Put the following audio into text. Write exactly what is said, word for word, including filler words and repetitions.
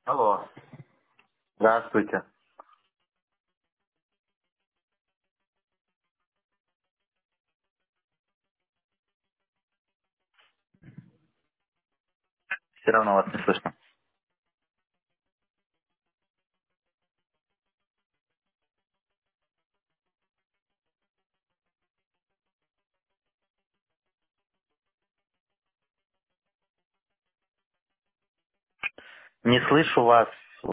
Алло. Здравствуйте. Все равно вас не слышно. Не слышу вас.